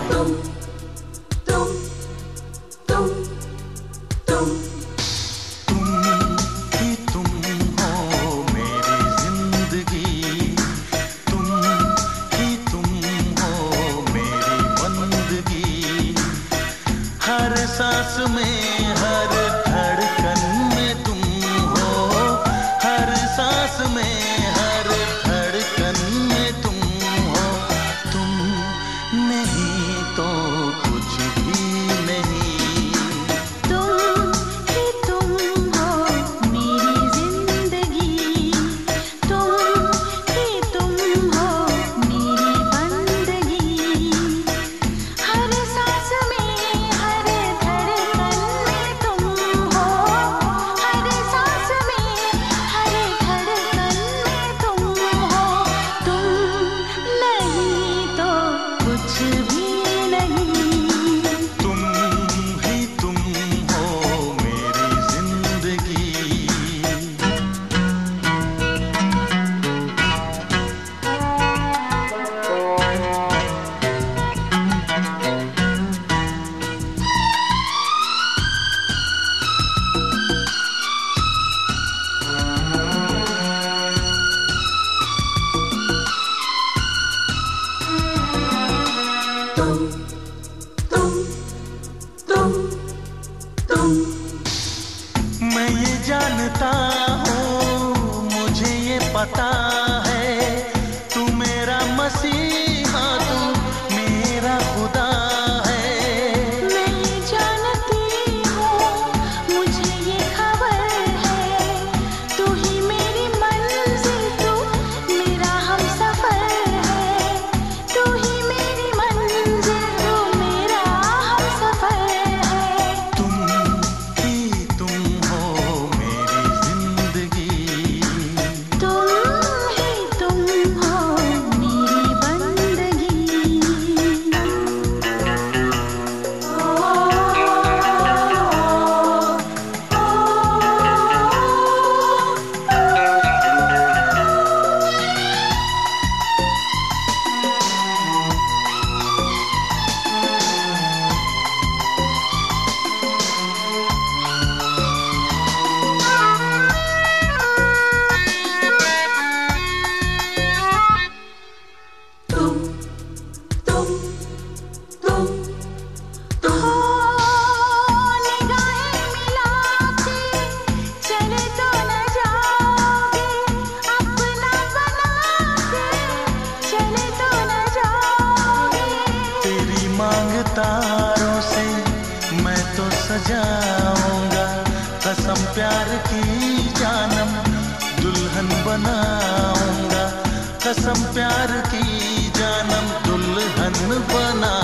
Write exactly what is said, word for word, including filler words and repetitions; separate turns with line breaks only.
तुम तुम तुम तुम
तुम ही तुम हो मेरी जिंदगी, तुम ही तुम हो मेरी बंदगी। हर सांस में हर धड़कन में तुम हो, हर सांस में हर धड़कन में तुम हो। तुम नहीं तो कुछ भी नहीं।
तुम ही तुम हो मेरी जिंदगी, तुम ही तुम हो मेरी बंदगी। हर सांस में हर धड़कन में तुम हो, हर सांस में हर धड़कन में तुम हो। तुम नहीं तो कुछ भी नहीं।
तुम ही तुम हो मेरी जिंदगी।
तुम तुम तुम तुम
मैं ये जानता हूँ, मुझे ये पता है, तू मेरा मसीहा, तू मेरा खुदा है।
मैं ये जानती हूँ, मुझे ये खबर है, तू ही मेरी मंजिल, तू मेरा हमसफर है। तू ही मेरी मंजिल, तू मेरा हमसफर है।
तुम ही तुम हो मेरी जिंदगी,
तुम ही तुम हो मेरी बंदगी।
तुम तुम तुम तुम
निगाहें मिला के चले तो न जाओगे, अपना बना के चले तो न जाओगे।
तेरी मांग तारों से मैं तो सजाऊंगा, कसम प्यार की जानम दुल्हन बनाऊंगा, कसम प्यार की जानम दुल्हन बना